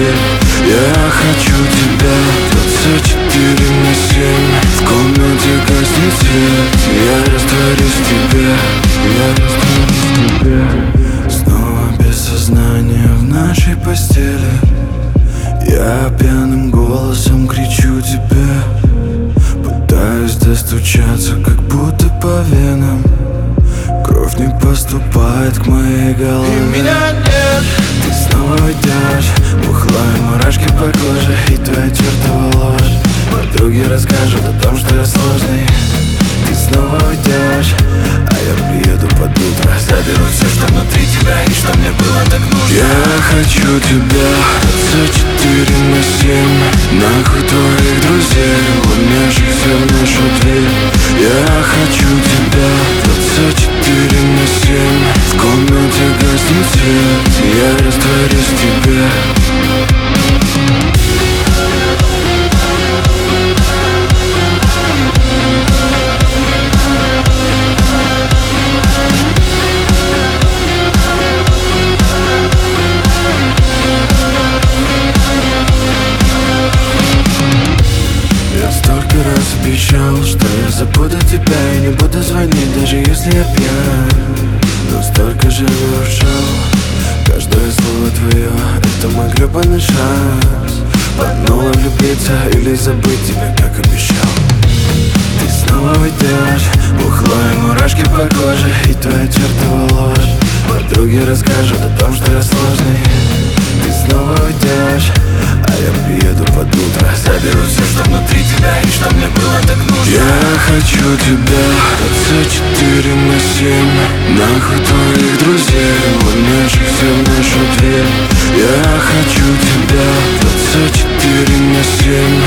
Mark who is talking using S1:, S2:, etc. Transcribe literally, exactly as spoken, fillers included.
S1: дверь. Я хочу тебя двадцать четыре на семь. В комнате гаснет свет, я растворюсь в тебе, я растворюсь в тебе. Снова без сознания в нашей постели. Я пьяным голосом кричу тебе, пытаюсь достучаться, как будто по венам. Кровь не поступает к моей голове. И меня нет. Ты снова уйдешь, бухла и мурашки по коже, и твоя чертова ложь. Подруги расскажут о том, что я сложный. Ты снова уйдешь, а я приеду под утро, заберу все, что внутри тебя и что мне было так нужно. Я хочу тебя двадцать четыре на семь. Нахуй твоих друзей, ломящихся в нашу дверь. Я хочу тебя двадцать четыре на семь. В комнате гаснет свет, я растворюсь в тебе. Обещал, что я забуду тебя и не буду звонить, даже если я пьян. Но столько же нарушал. Каждое слово твое — это мой гребаный шанс. Поднула влюбиться или забыть тебя, как обещал. Ты снова уйдешь, бухла и мурашки по коже, и твоя чертова ложь. Подруги расскажут о том, что я сложный. Ты снова уйдешь, а я приеду под утро, заберу все, что внутри тебя и что мне было так нужно. Я хочу тебя двадцать четыре на семь. Нахуй твоих друзей, ломящихся в нашу дверь. Я хочу тебя двадцать четыре на семь.